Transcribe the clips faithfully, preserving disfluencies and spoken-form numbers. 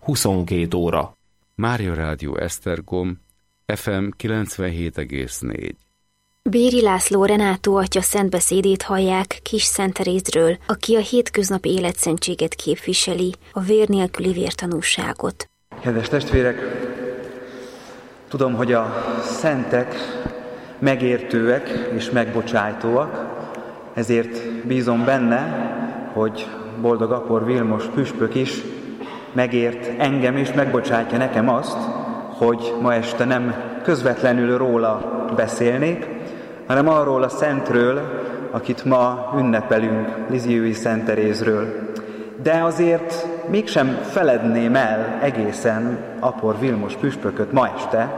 huszonkét óra. Mária Rádió Esztergom, ef em kilencvenhét egész négy. Béri László Renátó atya szentbeszédét hallják Kis-Szent-Terézről, aki a hétköznapi életszentséget képviseli, a vér nélküli vértanúságot. Kedves testvérek, tudom, hogy a szentek megértőek és megbocsájtóak, ezért bízom benne, hogy boldog Apor Vilmos püspök is megért engem és megbocsátja nekem azt, hogy ma este nem közvetlenül róla beszélnék, hanem arról a szentről, akit ma ünnepelünk, Lizioui Szent Terézről. De azért mégsem feledném el egészen Apor Vilmos püspököt ma este,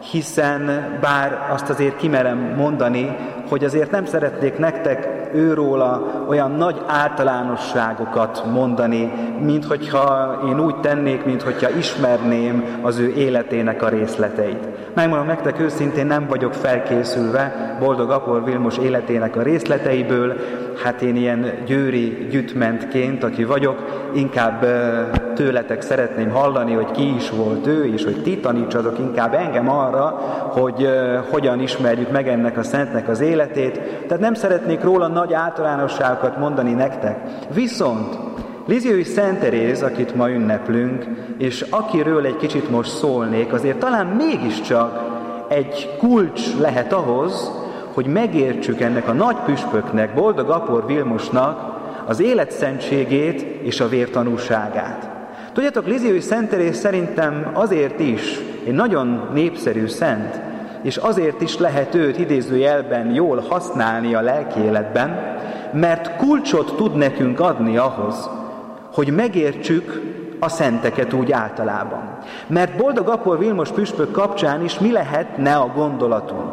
hiszen bár azt azért kimerem mondani, hogy azért nem szeretnék nektek őróla olyan nagy általánosságokat mondani, mint hogyha én úgy tennék, mint hogyha ismerném az ő életének a részleteit. Megmondom nektek őszintén, nem vagyok felkészülve boldog Apor Vilmos életének a részleteiből, hát én ilyen győri gyütmentként, aki vagyok, inkább tőletek szeretném hallani, hogy ki is volt ő, és hogy ti tanítsatok inkább engem arra, hogy uh, hogyan ismerjük meg ennek a szentnek az életét. Tehát nem szeretnék róla nagy általánosságokat mondani nektek. Viszont Lizioui Szent Teréz, akit ma ünneplünk, és akiről egy kicsit most szólnék, azért talán mégiscsak egy kulcs lehet ahhoz, hogy megértsük ennek a nagy püspöknek, boldog Apor Vilmosnak az életszentségét és a vértanúságát. Tudjátok, Lizioui Szent Teréz szerintem azért is egy nagyon népszerű szent, és azért is lehet őt idézőjelben jól használni a lelki életben, mert kulcsot tud nekünk adni ahhoz, hogy megértsük a szenteket úgy általában. Mert boldog Apor Vilmos püspök kapcsán is mi lehetne a gondolatunk?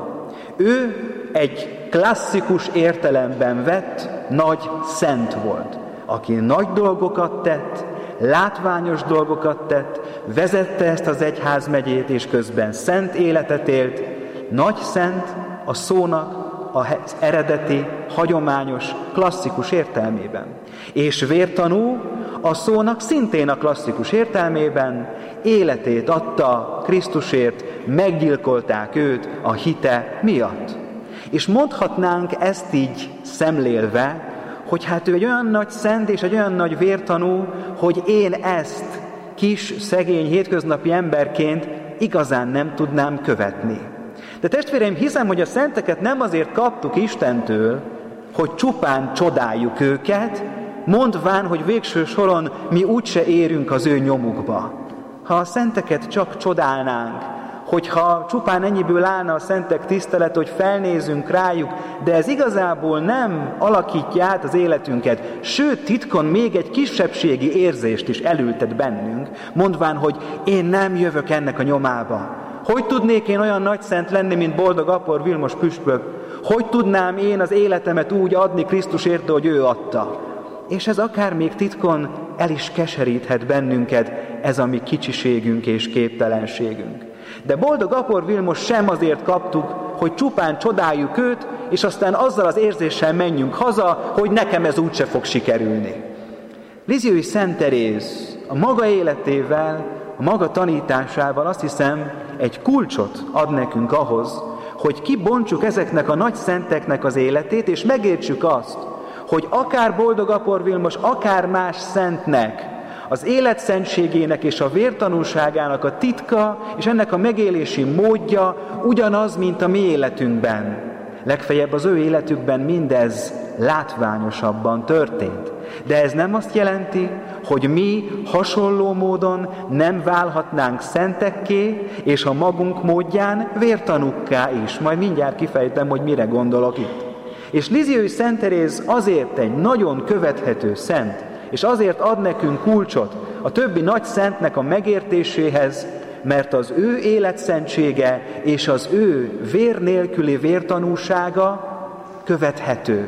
Ő egy klasszikus értelemben vett nagy szent volt, aki nagy dolgokat tett, látványos dolgokat tett, vezette ezt az egyházmegyét, és közben szent életet élt, nagy szent a szónak az eredeti, hagyományos, klasszikus értelmében. És vértanú a szónak szintén a klasszikus értelmében, életét adta Krisztusért, meggyilkolták őt a hite miatt. És mondhatnánk ezt így szemlélve, hogy hát ő egy olyan nagy szent és egy olyan nagy vértanú, hogy én ezt kis, szegény, hétköznapi emberként igazán nem tudnám követni. De testvéreim, hiszem, hogy a szenteket nem azért kaptuk Istentől, hogy csupán csodáljuk őket, mondván, hogy végső soron mi úgyse érünk az ő nyomukba. Ha a szenteket csak csodálnánk, hogyha csupán ennyiből állna a szentek tisztelet, hogy felnézünk rájuk, de ez igazából nem alakítja át az életünket, sőt, titkon még egy kisebbségi érzést is elültet bennünk, mondván, hogy én nem jövök ennek a nyomába. Hogy tudnék én olyan nagy szent lenni, mint boldog Apor Vilmos püspök? Hogy tudnám én az életemet úgy adni Krisztusért, hogy ő adta? És ez akár még titkon el is keseríthet bennünket, ez a mi kicsiségünk és képtelenségünk. De boldog Apor Vilmos sem azért kaptuk, hogy csupán csodáljuk őt, és aztán azzal az érzéssel menjünk haza, hogy nekem ez úgyse fog sikerülni. Lizioui Szent Teréz a maga életével, a maga tanításával azt hiszem egy kulcsot ad nekünk ahhoz, hogy kibontsuk ezeknek a nagy szenteknek az életét, és megértsük azt, hogy akár boldog Apor Vilmos, akár más szentnek az életszentségének és a vértanúságának a titka és ennek a megélési módja ugyanaz, mint a mi életünkben. Legfeljebb az ő életükben mindez látványosabban történt. De ez nem azt jelenti, hogy mi hasonló módon nem válhatnánk szentekké, és a magunk módján vértanúkká is. Majd mindjárt kifejtem, hogy mire gondolok itt. És Lizioui Szent Teréz azért egy nagyon követhető szent, és azért ad nekünk kulcsot a többi nagy szentnek a megértéséhez, mert az ő életszentsége és az ő vér nélküli vértanúsága követhető,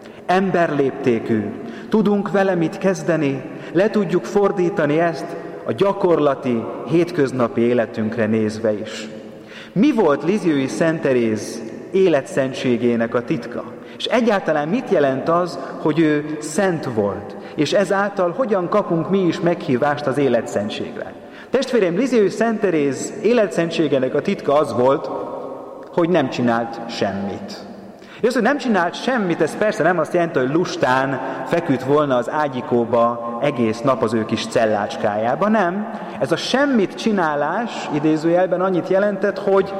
emberléptékű. Tudunk vele mit kezdeni, le tudjuk fordítani ezt a gyakorlati, hétköznapi életünkre nézve is. Mi volt Lizioui Szent Teréz életszentségének a titka? És egyáltalán mit jelent az, hogy ő szent volt? és ezáltal hogyan kapunk mi is meghívást az életszentségre. Testvérem, Lisieux Szent Teréz életszentségének a titka az volt, hogy nem csinált semmit. És az, hogy nem csinált semmit, ez persze nem azt jelenti, hogy lustán feküdt volna az ágyikóba egész nap az ő kis cellácskájába, nem. Ez a semmit csinálás idézőjelben annyit jelentett, hogy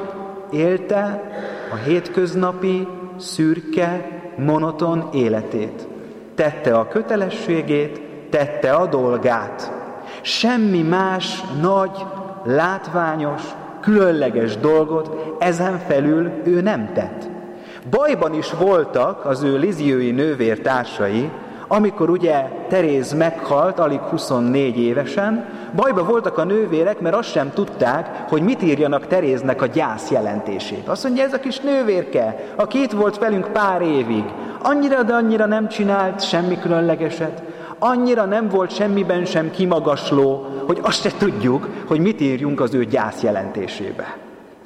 élte a hétköznapi, szürke, monoton életét. Tette a kötelességét, tette a dolgát. Semmi más nagy, látványos, különleges dolgot ezen felül ő nem tett. Bajban is voltak az ő lisieux-i nővértársai, amikor ugye Teréz meghalt, alig huszonnégy évesen, bajban voltak a nővérek, mert azt sem tudták, hogy mit írjanak Teréznek a gyász jelentését. Azt mondja, ez a kis nővérke, aki itt volt velünk pár évig, annyira, de annyira nem csinált semmi különlegeset, annyira nem volt semmiben sem kimagasló, hogy azt se tudjuk, hogy mit írjunk az ő gyász jelentésébe.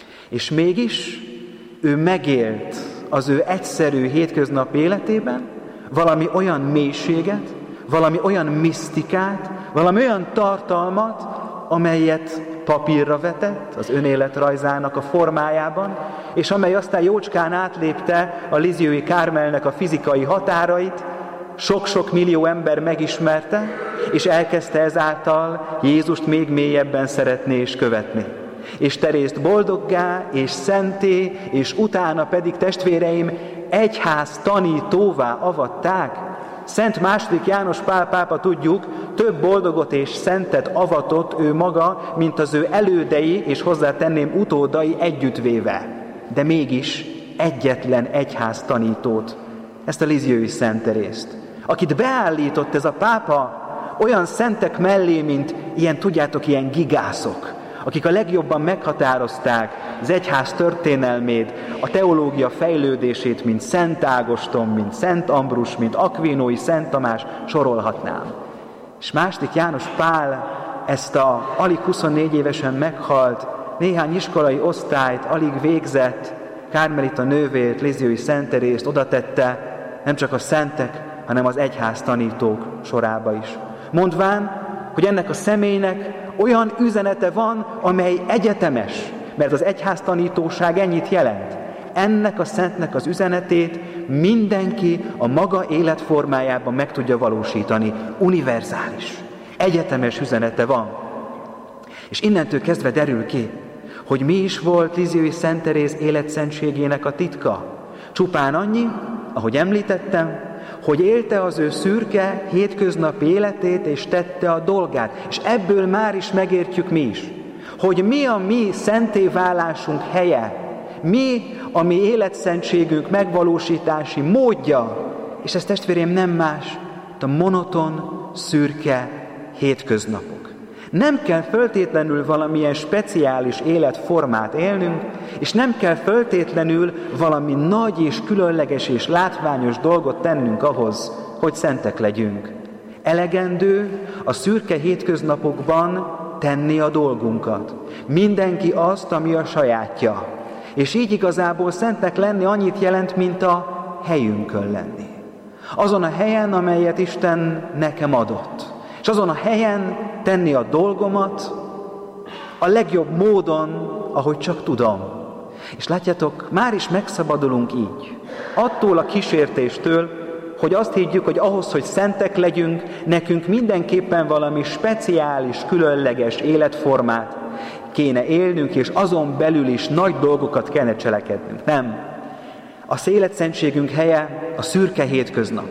És mégis ő megélt az ő egyszerű hétköznapi életében valami olyan mélységet, valami olyan misztikát, valami olyan tartalmat, amelyet papírra vetett az önéletrajzának a formájában, és amely aztán jócskán átlépte a lisieux-i Kármelnek a fizikai határait, sok-sok millió ember megismerte, és elkezdte ezáltal Jézust még mélyebben szeretni és követni. És Terézt boldoggá, és szenté, és utána pedig, testvéreim, egyház tanítóvá avatták. Szent második János Pál pápa, tudjuk, több boldogot és szentet avatott ő maga, mint az ő elődei, és hozzátenném utódai együttvéve. De mégis egyetlen egyház tanítót, ezt a lisieux-i Szent Terészt, akit beállított ez a pápa olyan szentek mellé, mint ilyen, tudjátok, ilyen gigászok, akik a legjobban meghatározták az egyház történelmét, a teológia fejlődését, mint Szent Ágoston, mint Szent Ambrus, mint Akvinói Szent Tamás, sorolhatnám. És második János Pál ezt a alig huszonnégy évesen meghalt, néhány iskolai osztályt alig végzett kármelita nővért, lisieux-i Szent Terészt oda tette, nem csak a szentek, hanem az egyház tanítók sorába is. Mondván, hogy ennek a személynek olyan üzenete van, amely egyetemes, mert az egyháztanítóság ennyit jelent. Ennek a szentnek az üzenetét mindenki a maga életformájában meg tudja valósítani. Univerzális, egyetemes üzenete van. És innentől kezdve derül ki, hogy mi is volt lisieux-i Szent Teréz életszentségének a titka. Csupán annyi, ahogy említettem, hogy élte az ő szürke, hétköznapi életét, és tette a dolgát. És ebből már is megértjük mi is, hogy mi a mi szentéválásunk helye, mi a mi életszentségünk megvalósítási módja, és ez, testvérem, nem más, mint a monoton, szürke hétköznapok. Nem kell föltétlenül valamilyen speciális életformát élnünk, és nem kell föltétlenül valami nagy és különleges és látványos dolgot tennünk ahhoz, hogy szentek legyünk. Elegendő a szürke hétköznapokban tenni a dolgunkat. Mindenki azt, ami a sajátja. És így igazából szentnek lenni annyit jelent, mint a helyünkön lenni. Azon a helyen, amelyet Isten nekem adott. És azon a helyen tenni a dolgomat a legjobb módon, ahogy csak tudom. És látjátok, már is megszabadulunk így. Attól a kísértéstől, hogy azt higgyük, hogy ahhoz, hogy szentek legyünk, nekünk mindenképpen valami speciális, különleges életformát kéne élnünk, és azon belül is nagy dolgokat kellene cselekednünk. Nem. A életszentségünk helye a szürke hétköznap.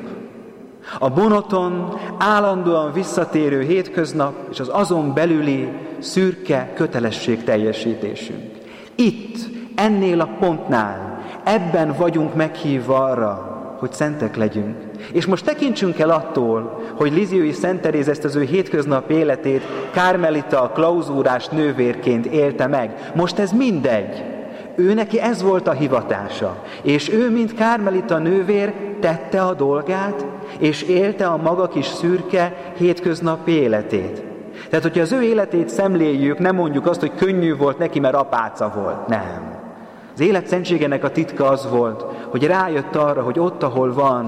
A monoton, állandóan visszatérő hétköznap, és az azon belüli szürke kötelességteljesítésünk. Itt, ennél a pontnál, ebben vagyunk meghívva arra, hogy szentek legyünk. És most tekintsünk el attól, hogy lisieux-i Szent Teréz ezt az ő hétköznap életét kármelita klauzúrás nővérként élte meg. Most ez mindegy. Ő neki ez volt a hivatása. És ő, mint kármelita nővér, tette a dolgát, és élte a maga kis szürke hétköznapi életét. Tehát, hogyha az ő életét szemléljük, nem mondjuk azt, hogy könnyű volt neki, mert apáca volt. Nem. Az élet szentségének a titka az volt, hogy rájött arra, hogy ott, ahol van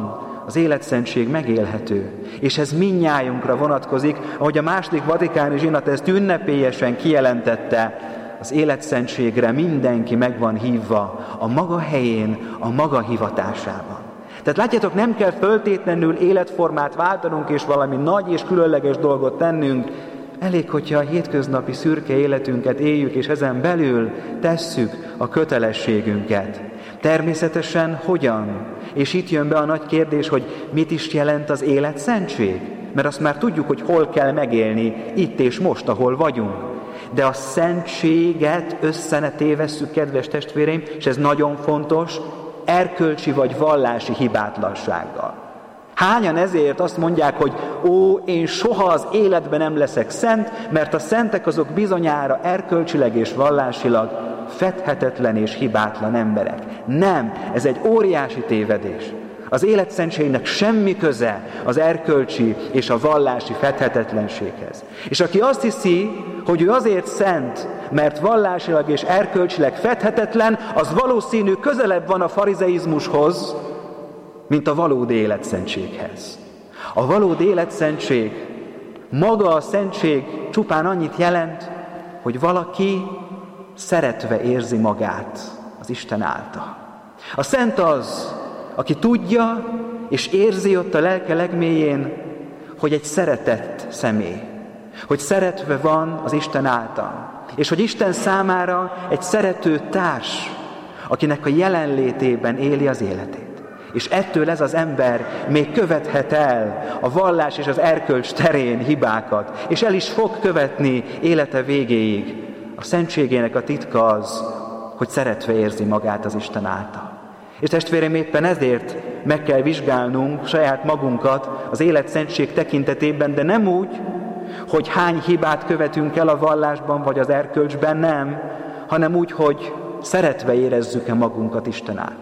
az életszentség megélhető. És ez mindnyájunkra vonatkozik, ahogy a második vatikáni zsinat ezt ünnepélyesen kijelentette, az életszentségre mindenki meg van hívva a maga helyén, a maga hivatásában. Tehát látjátok, nem kell föltétlenül életformát váltanunk és valami nagy és különleges dolgot tennünk, elég, hogyha a hétköznapi szürke életünket éljük, és ezen belül tesszük a kötelességünket. Természetesen hogyan? És itt jön be a nagy kérdés, hogy mit is jelent az életszentség? Mert azt már tudjuk, hogy hol kell megélni, itt és most, ahol vagyunk. De a szentséget össze ne tévesszük, kedves testvéreim, és ez nagyon fontos, erkölcsi vagy vallási hibátlansággal. Hányan ezért azt mondják, hogy ó, én soha az életben nem leszek szent, mert a szentek azok bizonyára erkölcsileg és vallásilag fedhetetlen és hibátlan emberek. Nem, ez egy óriási tévedés. Az életszentségnek semmi köze az erkölcsi és a vallási fedhetetlenséghez. És aki azt hiszi, hogy ő azért szent, mert vallásilag és erkölcsileg fedhetetlen, az valószínű közelebb van a farizeizmushoz, mint a valódi életszentséghez. A valódi életszentség, maga a szentség csupán annyit jelent, hogy valaki szeretve érzi magát az Isten által. A szent az, aki tudja és érzi ott a lelke legmélyén, hogy egy szeretett személy, hogy szeretve van az Isten által, és hogy Isten számára egy szerető társ, akinek a jelenlétében éli az életét. És ettől ez az ember még követhet el a vallás és az erkölcs terén hibákat, és el is fog követni élete végéig. A szentségének a titka az, hogy szeretve érzi magát az Isten által. És testvérem, éppen ezért meg kell vizsgálnunk saját magunkat az életszentség tekintetében, de nem úgy, hogy hány hibát követünk el a vallásban vagy az erkölcsben, nem, hanem úgy, hogy szeretve érezzük-e magunkat Isten által.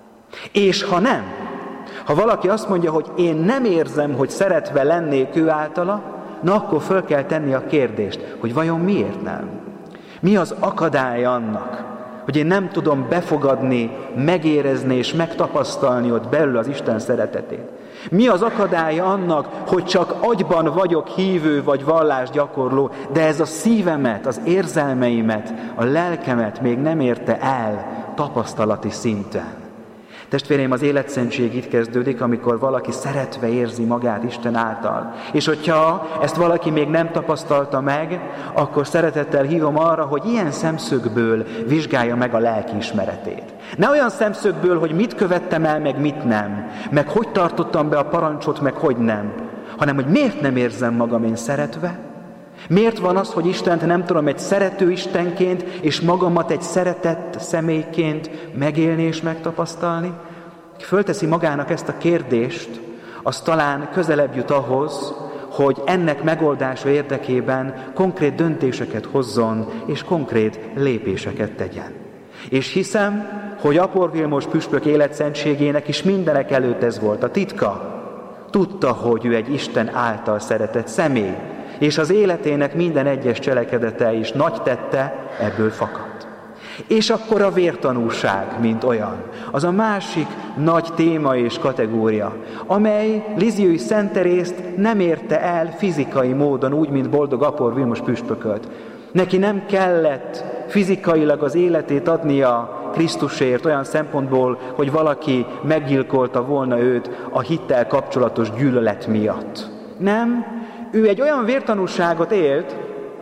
És ha nem, ha valaki azt mondja, hogy én nem érzem, hogy szeretve lennék ő általa, na akkor föl kell tenni a kérdést, hogy vajon miért nem? Mi az akadály annak, hogy én nem tudom befogadni, megérezni és megtapasztalni ott belül az Isten szeretetét? Mi az akadálya annak, hogy csak agyban vagyok hívő vagy vallásgyakorló, de ez a szívemet, az érzelmeimet, a lelkemet még nem érte el tapasztalati szinten? Testvéreim, az életszentség itt kezdődik, amikor valaki szeretve érzi magát Isten által. És hogyha ezt valaki még nem tapasztalta meg, akkor szeretettel hívom arra, hogy ilyen szemszögből vizsgálja meg a lelkiismeretét. Ne olyan szemszögből, hogy mit követtem el, meg mit nem, meg hogy tartottam be a parancsot, meg hogy nem, hanem hogy miért nem érzem magam én szeretve, miért van az, hogy Istent nem tudom egy szerető Istenként, és magamat egy szeretett személyként megélni és megtapasztalni? Fölteszi magának ezt a kérdést, az talán közelebb jut ahhoz, hogy ennek megoldása érdekében konkrét döntéseket hozzon, és konkrét lépéseket tegyen. És hiszem, hogy Apor Vilmos püspök életszentségének is mindenek előtt ez volt a titka. Tudta, hogy ő egy Isten által szeretett személy, és az életének minden egyes cselekedete is nagy tette ebből fakadt. És akkor a vértanúság, mint olyan, az a másik nagy téma és kategória, amely Liziui Szent Terészt nem érte el fizikai módon, úgy, mint boldog Apor Vilmos püspököt. Neki nem kellett fizikailag az életét adnia Krisztusért olyan szempontból, hogy valaki meggyilkolta volna őt a hittel kapcsolatos gyűlölet miatt. Nem, ő egy olyan vértanúságot élt,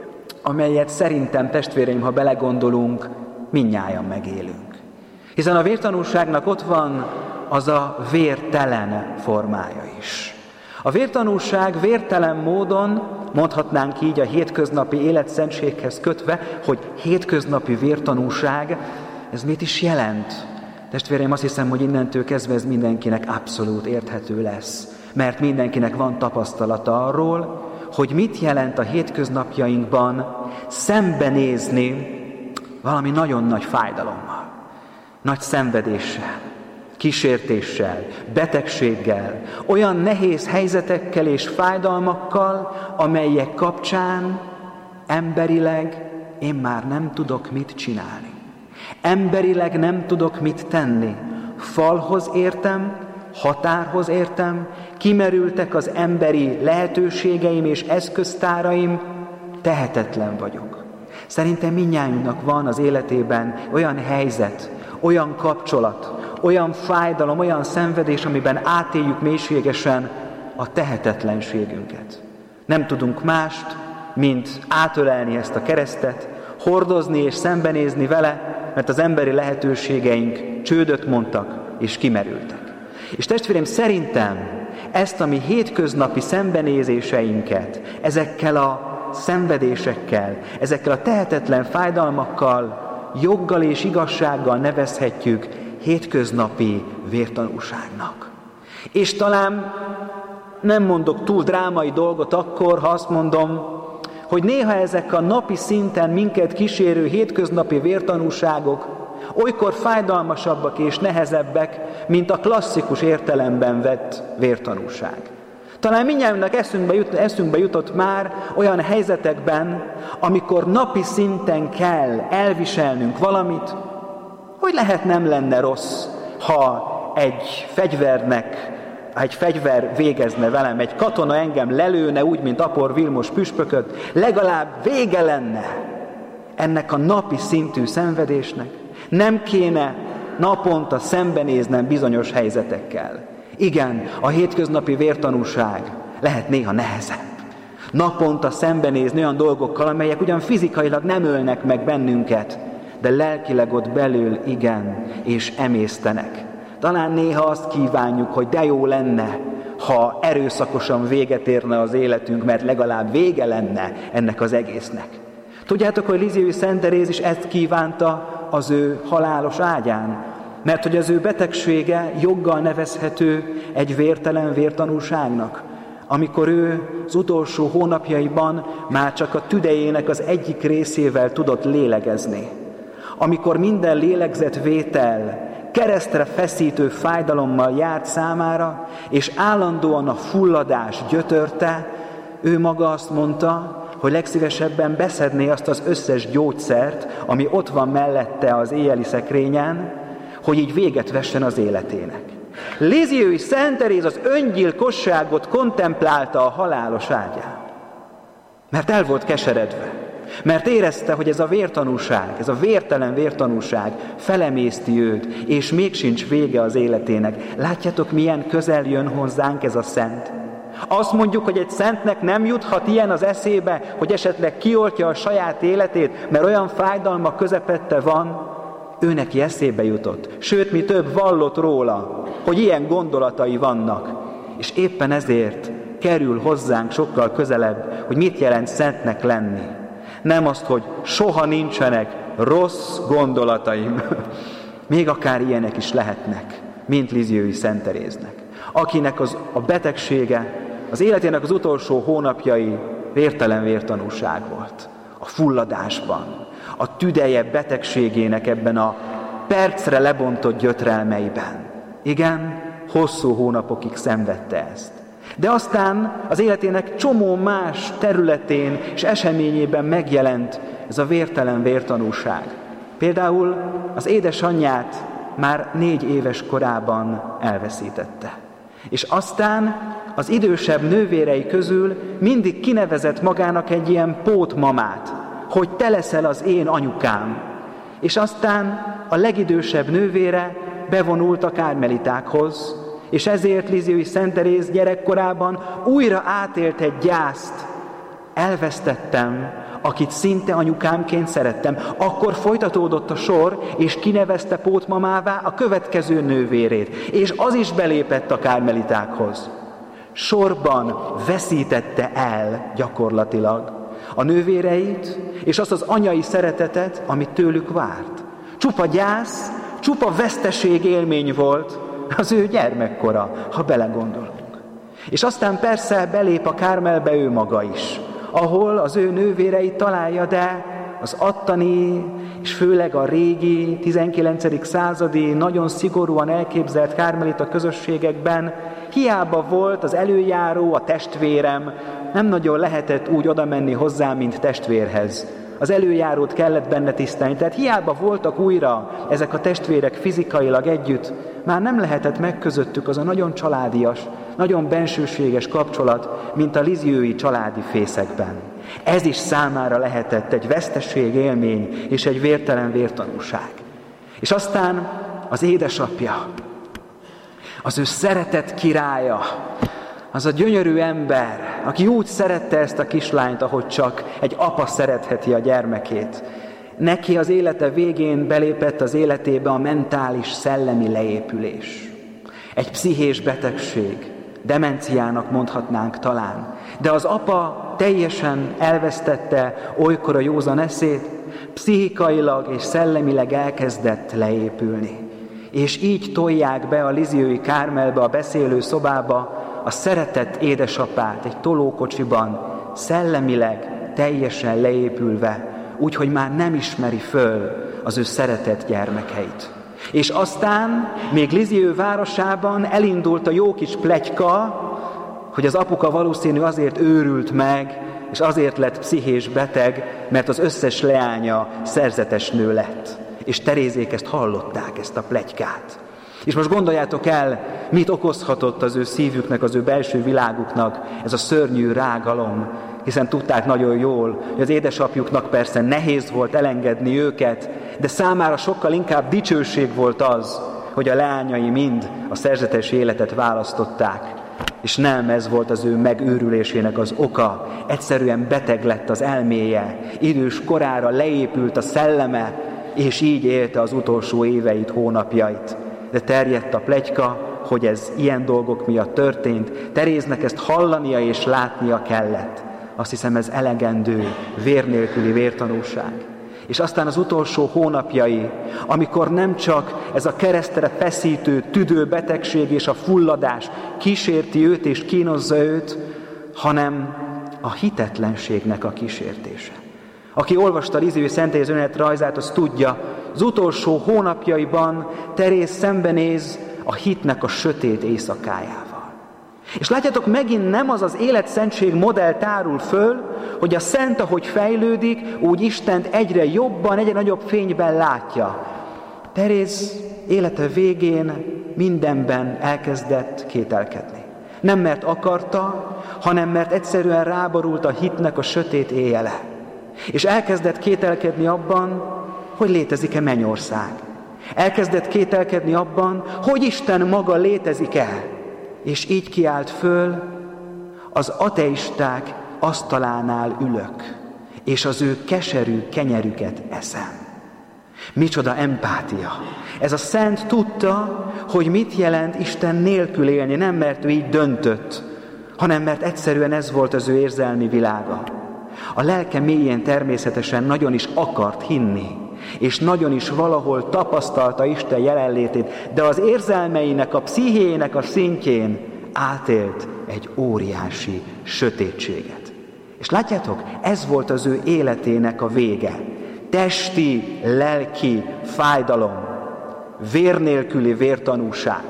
amelyet szerintem, testvéreim, ha belegondolunk, mindnyájan megélünk. Hiszen a vértanúságnak ott van az a vértelen formája is. A vértanúság vértelen módon, mondhatnánk így a hétköznapi életszentséghez kötve, hogy hétköznapi vértanúság, ez mit is jelent? Testvéreim, azt hiszem, hogy innentől kezdve ez mindenkinek abszolút érthető lesz. Mert mindenkinek van tapasztalata arról, hogy mit jelent a hétköznapjainkban szembenézni valami nagyon nagy fájdalommal, nagy szenvedéssel, kísértéssel, betegséggel, olyan nehéz helyzetekkel és fájdalmakkal, amelyek kapcsán emberileg én már nem tudok mit csinálni. Emberileg nem tudok mit tenni. Falhoz értem, határhoz értem, kimerültek az emberi lehetőségeim és eszköztáraim, tehetetlen vagyok. Szerintem mindnyájunknak van az életében olyan helyzet, olyan kapcsolat, olyan fájdalom, olyan szenvedés, amiben átéljük mélységesen a tehetetlenségünket. Nem tudunk mást, mint átölelni ezt a keresztet, hordozni és szembenézni vele, mert az emberi lehetőségeink csődöt mondtak és kimerültek. És testvérem, szerintem ezt a mi hétköznapi szembenézéseinket, ezekkel a szenvedésekkel, ezekkel a tehetetlen fájdalmakkal, joggal és igazsággal nevezhetjük hétköznapi vértanúságnak. És talán nem mondok túl drámai dolgot akkor, ha azt mondom, hogy néha ezek a napi szinten minket kísérő hétköznapi vértanúságok olykor fájdalmasabbak és nehezebbek, mint a klasszikus értelemben vett vértanúság. Talán mindnyájunknak eszünkbe, jut, eszünkbe jutott már olyan helyzetekben, amikor napi szinten kell elviselnünk valamit, hogy lehet nem lenne rossz, ha egy fegyvernek, egy fegyver végezne velem, egy katona engem lelőne úgy, mint Apor Vilmos püspököt, legalább vége lenne ennek a napi szintű szenvedésnek. Nem kéne naponta szembenéznem bizonyos helyzetekkel. Igen, a hétköznapi vértanúság lehet néha nehezebb. Naponta szembenézni olyan dolgokkal, amelyek ugyan fizikailag nem ölnek meg bennünket, de lelkileg ott belül igen, és emésztenek. Talán néha azt kívánjuk, hogy de jó lenne, ha erőszakosan véget érne az életünk, mert legalább vége lenne ennek az egésznek. Tudjátok, hogy Lisieux Szent Teréz is ezt kívánta az ő halálos ágyán, mert hogy az ő betegsége joggal nevezhető egy vértelen vértanúságnak, amikor ő az utolsó hónapjaiban már csak a tüdejének az egyik részével tudott lélegezni. Amikor minden lélegzetvétel keresztre feszítő fájdalommal járt számára, és állandóan a fulladás gyötörte, ő maga azt mondta, hogy legszívesebben beszedné azt az összes gyógyszert, ami ott van mellette az éjjeli szekrényen, hogy így véget vessen az életének. Lisieux Szent Teréz az öngyilkosságot kontemplálta a halálos ágyán, mert el volt keseredve, mert érezte, hogy ez a vértanúság, ez a vértelen vértanúság felemészti őt, és még sincs vége az életének. Látjátok, milyen közel jön hozzánk ez a szent? Azt mondjuk, hogy egy szentnek nem juthat ilyen az eszébe, hogy esetleg kioltja a saját életét, mert olyan fájdalma közepette van, ő neki eszébe jutott. Sőt, mi több, vallott róla, hogy ilyen gondolatai vannak. És éppen ezért kerül hozzánk sokkal közelebb, hogy mit jelent szentnek lenni. Nem azt, hogy soha nincsenek rossz gondolataim. Még akár ilyenek is lehetnek, mint Lisieux Szent Teréznek. Akinek az, a betegsége, az életének az utolsó hónapjai vértelen vértanúság volt. A fulladásban, a tüdeje betegségének ebben a percre lebontott gyötrelmeiben. Igen, hosszú hónapokig szenvedte ezt. De aztán az életének csomó más területén és eseményében megjelent ez a vértelen vértanúság. Például az édesanyját már négy éves korában elveszítette. És aztán az idősebb nővérei közül mindig kinevezett magának egy ilyen pótmamát, hogy te leszel az én anyukám. És aztán a legidősebb nővére bevonult a kármelitákhoz, és ezért Lisieux Szent Teréz gyerekkorában újra átélt egy gyászt. Elvesztettem, akit szinte anyukámként szerettem. Akkor folytatódott a sor, és kinevezte pótmamává a következő nővérét, és az is belépett a kármelitákhoz. Sorban veszítette el gyakorlatilag a nővéreit, és azt az anyai szeretetet, amit tőlük várt. Csupa gyász, csupa veszteség élmény volt az ő gyermekkora, ha belegondolunk. És aztán persze belép a Kármelbe ő maga is, ahol az ő nővéreit találja, de az attani, és főleg a régi, tizenkilencedik századi, nagyon szigorúan elképzelt kármelita közösségekben hiába volt az előjáró, a testvérem, nem nagyon lehetett úgy oda menni hozzá, mint testvérhez, az előjárót kellett benne tisztelni. Tehát hiába voltak újra ezek a testvérek fizikailag együtt, már nem lehetett meg közöttük az a nagyon családias, nagyon bensőséges kapcsolat, mint a lizziói családi fészekben. Ez is számára lehetett egy vesztesség élmény és egy vértelen vértanúság. És aztán az édesapja, az ő szeretett királya, az a gyönyörű ember, aki úgy szerette ezt a kislányt, ahogy csak egy apa szeretheti a gyermekét. Neki az élete végén belépett az életébe a mentális, szellemi leépülés. Egy pszichés betegség, demenciának mondhatnánk talán. De az apa teljesen elvesztette olykor a józan eszét, pszichikailag és szellemileg elkezdett leépülni. És így tolják be a lizziói Kármelbe, a beszélő szobába a szeretett édesapát egy tolókocsiban, szellemileg teljesen leépülve, úgyhogy már nem ismeri föl az ő szeretett gyermekeit. És aztán még Lizzió városában elindult a jó kis pletyka, hogy az apuka valószínű azért őrült meg, és azért lett pszichés beteg, mert az összes leánya szerzetes nő lett. És Terézék ezt hallották, ezt a pletykát. És most gondoljátok el, mit okozhatott az ő szívüknek, az ő belső világuknak ez a szörnyű rágalom, hiszen tudták nagyon jól, hogy az édesapjuknak persze nehéz volt elengedni őket, de számára sokkal inkább dicsőség volt az, hogy a leányai mind a szerzetes életet választották, és nem ez volt az ő megőrülésének az oka. Egyszerűen beteg lett az elméje, idős korára leépült a szelleme, és így élte az utolsó éveit, hónapjait. De terjedt a pletyka, hogy ez ilyen dolgok miatt történt. Teréznek ezt hallania és látnia kellett. Azt hiszem, ez elegendő, vér nélküli vértanúság. És aztán az utolsó hónapjai, amikor nem csak ez a keresztre feszítő, tüdő betegség és a fulladás kísérti őt és kínozza őt, hanem a hitetlenségnek a kísértése. Aki olvasta Lizzió szentélyes önéletrajzát, az tudja, az utolsó hónapjaiban Teréz szembenéz a hitnek a sötét éjszakájával. És látjátok, megint nem az az életszentség modell tárul föl, hogy a szent, ahogy fejlődik, úgy Istent egyre jobban, egyre nagyobb fényben látja. Teréz élete végén mindenben elkezdett kételkedni. Nem mert akarta, hanem mert egyszerűen ráborult a hitnek a sötét éjjele. És elkezdett kételkedni abban, hogy létezik-e mennyország. Elkezdett kételkedni abban, hogy Isten maga létezik-e. És így kiált föl, az ateisták asztalánál ülök, és az ő keserű kenyerüket eszem. Micsoda empátia! Ez a szent tudta, hogy mit jelent Isten nélkül élni, nem mert ő így döntött, hanem mert egyszerűen ez volt az ő érzelmi világa. A lelke mélyén természetesen nagyon is akart hinni, és nagyon is valahol tapasztalta Isten jelenlétét, de az érzelmeinek, a pszichéjének a szintjén átélt egy óriási sötétséget. És látjátok, ez volt az ő életének a vége. Testi, lelki fájdalom, vér nélküli vértanúság.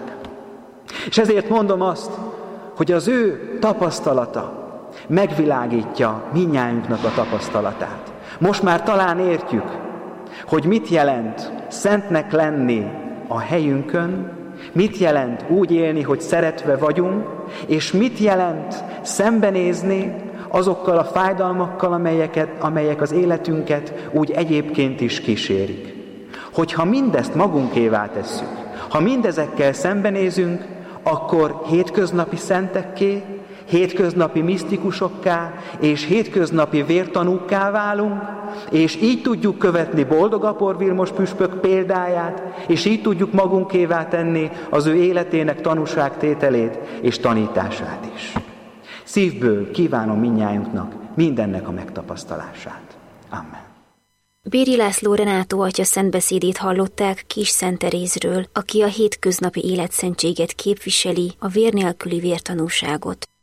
És ezért mondom azt, hogy az ő tapasztalata megvilágítja mindnyájunknak a tapasztalatát. Most már talán értjük, hogy mit jelent szentnek lenni a helyünkön, mit jelent úgy élni, hogy szeretve vagyunk, és mit jelent szembenézni azokkal a fájdalmakkal, amelyeket, amelyek az életünket úgy egyébként is kísérik. Hogyha mindezt magunkévá tesszük, ha mindezekkel szembenézünk, akkor hétköznapi szentekké, hétköznapi misztikusokká és hétköznapi vértanúkká válunk, és így tudjuk követni boldog Apor Vilmos püspök példáját, és így tudjuk magunkévá tenni az ő életének tanúságtételét és tanítását is. Szívből kívánom mindnyájunknak mindennek a megtapasztalását. Amen. Bíri László Renátó atya szentbeszédét hallották Kis Szent Terézről, aki a hétköznapi életszentséget képviseli, a vér nélküli vértanúságot.